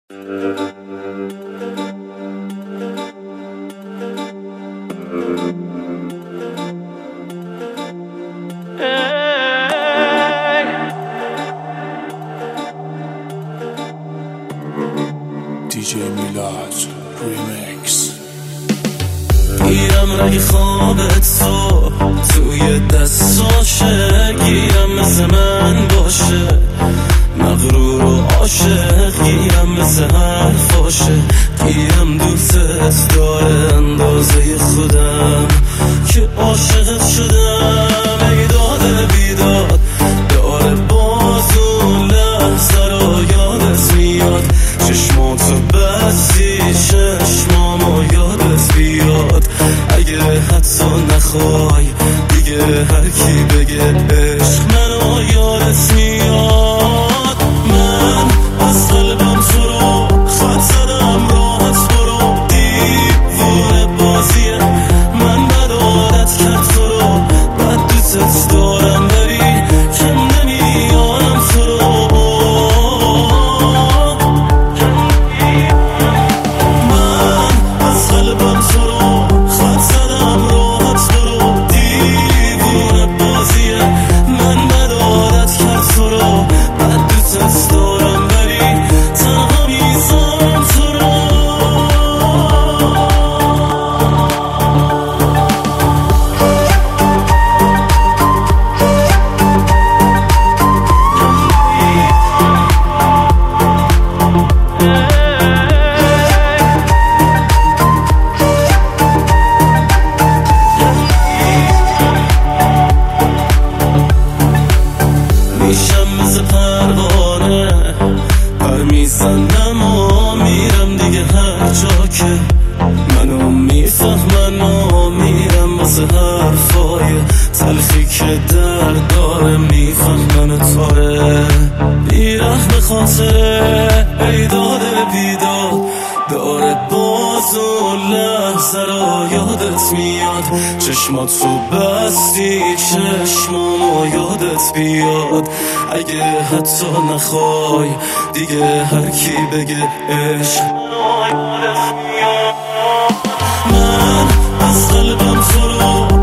DJ میلاد ریمیکس. گیرم رنگ خواب تو توی دستاشه، گیرم مثل من باشه، مغرور و عاشق، گیرم مثل حرفاشه، گیرم دوستت داره اندازه خودم که عاشقت شدم. ای داده بیداد داره باز اون لحظه رو یادت میاد، چشماتو بستی چشمامو یادت بیاد. اگه حتی نخوای دیگه هر کی بگه عشق منو یادت میاد. من از قلبم تو رو خط زدم، راحت برو، دیوونه بازیه من، بد عادت کرد تو رو، بد دوستت دارم بری کم نمیارم تو رو. من از قلبم تو رو خط زدم، راحت برو، دیوونه بازیه من، بد عادت کرد تو رو، بد دوستت دارم بری تنها میذارم تو رو. میشم مثل پروانه پر میزنم و میرم دیگه هر جا که منو میفهمن و میرم واسه حرفای تلخی که درد داره، میفهمن تاره بیرخ به خاطره. ای داده بیداد داره باز اون لحظه رو یادت میاد، چشماتو بستی چشمامو یادت بیاد. اگه حتی نخوای دیگه هر کی بگه عشق منو یادت میاد. من از قلبم تو رو